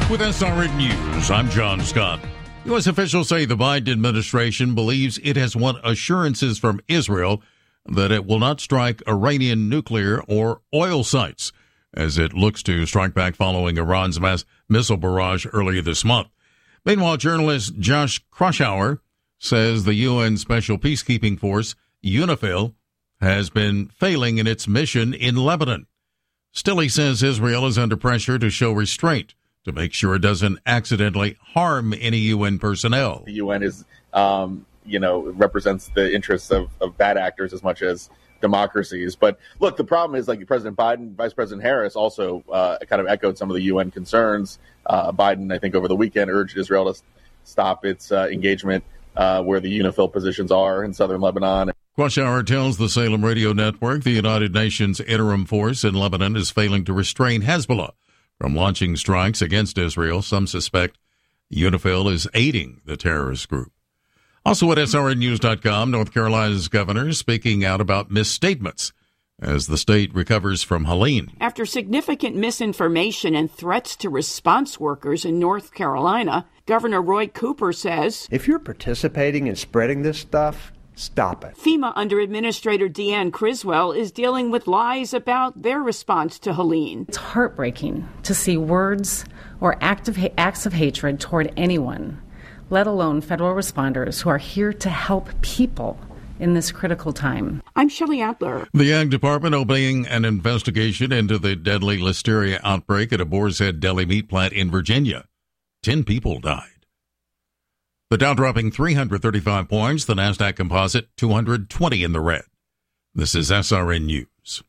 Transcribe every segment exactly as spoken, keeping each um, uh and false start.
With S R N News, I'm John Scott. U S officials say the Biden administration believes it has won assurances from Israel that it will not strike Iranian nuclear or oil sites as it looks to strike back following Iran's mass missile barrage earlier this month. Meanwhile, journalist Josh Kraushaar says the U N Special Peacekeeping Force, UNIFIL, has been failing in its mission in Lebanon. Still, he says Israel is under pressure to show restraint to make sure it doesn't accidentally harm any U N personnel. The U N is, um, you know, represents the interests of, of bad actors as much as democracies. But look, the problem is, like President Biden, Vice President Harris also uh, kind of echoed some of the U N concerns. Uh, Biden, I think, over the weekend urged Israel to stop its uh, engagement uh, where the UNIFIL positions are in southern Lebanon. Kraushaar tells the Salem Radio Network the United Nations interim force in Lebanon is failing to restrain Hezbollah from launching strikes against Israel. Some suspect UNIFIL is aiding the terrorist group. Also at S R N news dot com, North Carolina's governor speaking out about misstatements as the state recovers from Helene. After significant misinformation and threats to response workers in North Carolina, Governor Roy Cooper says, if you're participating in spreading this stuff, stop it. FEMA Under Administrator Deanne Criswell is dealing with lies about their response to Helene. It's heartbreaking to see words or act of, acts of hatred toward anyone, let alone federal responders who are here to help people in this critical time. I'm Shelley Adler. The Ag Department opening an investigation into the deadly listeria outbreak at a Boar's Head deli meat plant in Virginia. Ten people died. The Dow dropping three hundred thirty-five points, the NASDAQ Composite two hundred twenty in the red. This is S R N News.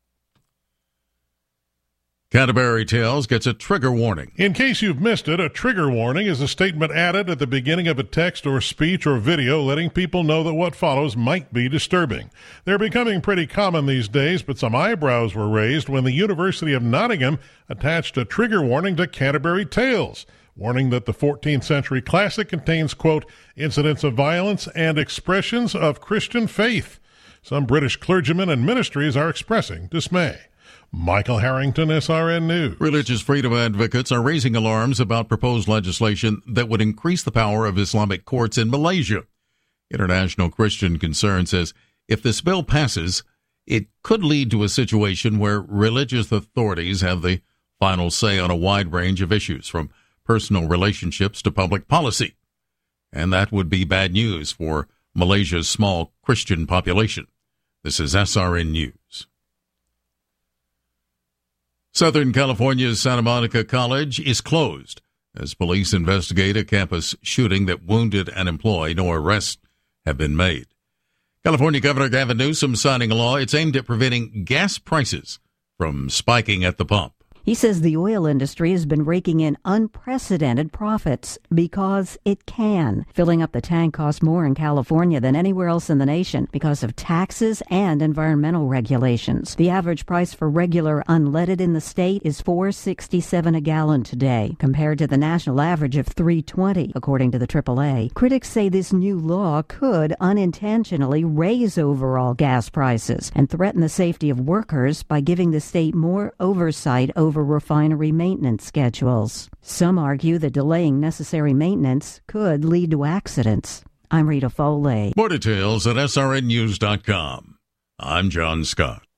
Canterbury Tales gets a trigger warning. In case you've missed it, a trigger warning is a statement added at the beginning of a text or speech or video letting people know that what follows might be disturbing. They're becoming pretty common these days, but some eyebrows were raised when the University of Nottingham attached a trigger warning to Canterbury Tales, warning that the fourteenth century classic contains, quote, incidents of violence and expressions of Christian faith. Some British clergymen and ministries are expressing dismay. Michael Harrington, S R N News. Religious freedom advocates are raising alarms about proposed legislation that would increase the power of Islamic courts in Malaysia. International Christian Concern says if this bill passes, it could lead to a situation where religious authorities have the final say on a wide range of issues, from personal relationships to public policy. And that would be bad news for Malaysia's small Christian population. This is S R N News. Southern California's Santa Monica College is closed as police investigate a campus shooting that wounded an employee. No arrests have been made. California Governor Gavin Newsom signing a law. It's aimed at preventing gas prices from spiking at the pump. He says the oil industry has been raking in unprecedented profits because it can. Filling up the tank costs more in California than anywhere else in the nation because of taxes and environmental regulations. The average price for regular unleaded in the state is four dollars and sixty-seven cents a gallon today, compared to the national average of three dollars and twenty cents, according to the triple A. Critics say this new law could unintentionally raise overall gas prices and threaten the safety of workers by giving the state more oversight over refinery maintenance schedules. Some argue that delaying necessary maintenance could lead to accidents. I'm Rita Foley. More details at S R N news dot com. I'm John Scott.